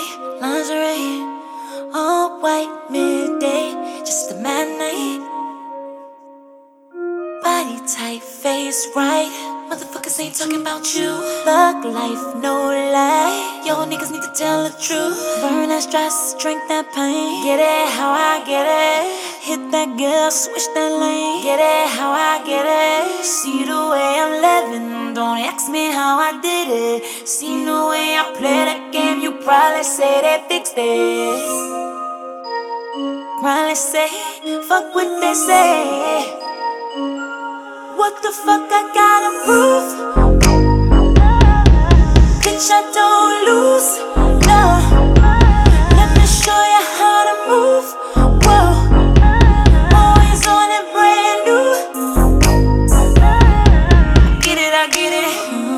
Tuesday, lingerie, all white midday, just a matinee. Body tight, face right, motherfuckers ain't talking about you. Thug life, no lie, yo niggas need to tell the truth. Burn that stress, drink that pain, get it how I get it. Hit that girl, switch that lane, get it how I get it. See the way I'm living, don't ask me how I did it. See the way I play the game, you probably say they fixed it. Probably say, fuck what they say. What the fuck I gotta prove? Bitch, I don't lose, no. Let me show you how to move, whoa. Always on it brand new. Get it, I get it.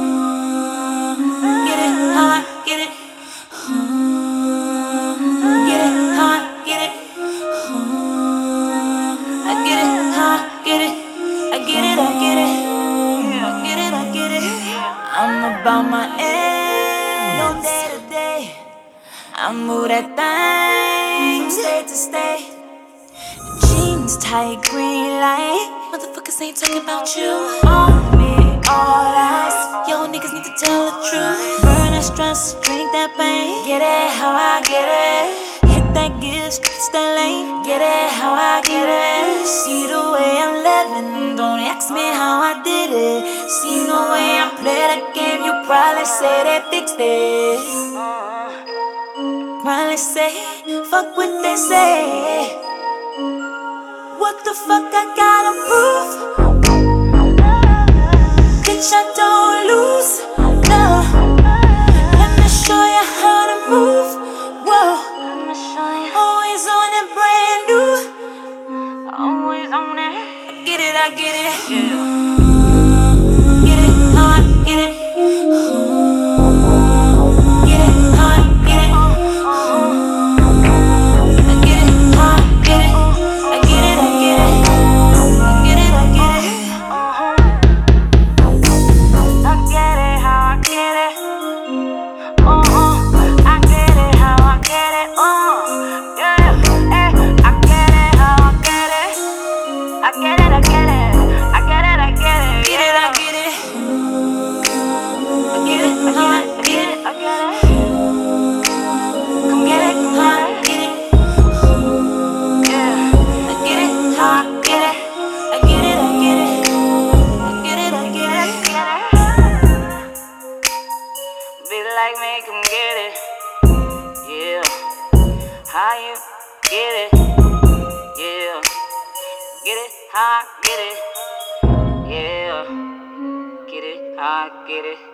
Get it, how I get it. Get it, how I get it. I get it, how I get it. I get it, I get it. I get it, I get it. I'm about my ends, no day to day. I move that thing from state to state. Jeans tight, green light, motherfuckers ain't talking about you. On me, all eyes, yo niggas need to tell the truth. Burn that stress, drink that pain, get it how I get it. Hit that gear, switch that lane, get it how I get it. See the way I'm living, don't ask me how I did it. See the way I play the game, you probably say they fixed it. Probably say, fuck what they say. What the fuck I gotta prove? Bitch, I don't lose, no. Let me show you how to move, whoa. Always on it brand new. Always on it. I get it, I get it. Get it, how I get it. Get it, how I get it. I get it, how I get it. I get it, I get it. I get it, I get it. I get it, how I get it. I get it, how I get it. Yeah, I get it, how I get it. I get it, I get it. I get it, I get it. Get it, I get it. I get it, how I get it. I get it. Come get it, how I get it. Yeah, I get it, how I get it. I get it, I get it. I get it, I get it. Be like me, come get it. Yeah, how you get it? Yeah, get it, how I get it. Yeah, get it, how I get it.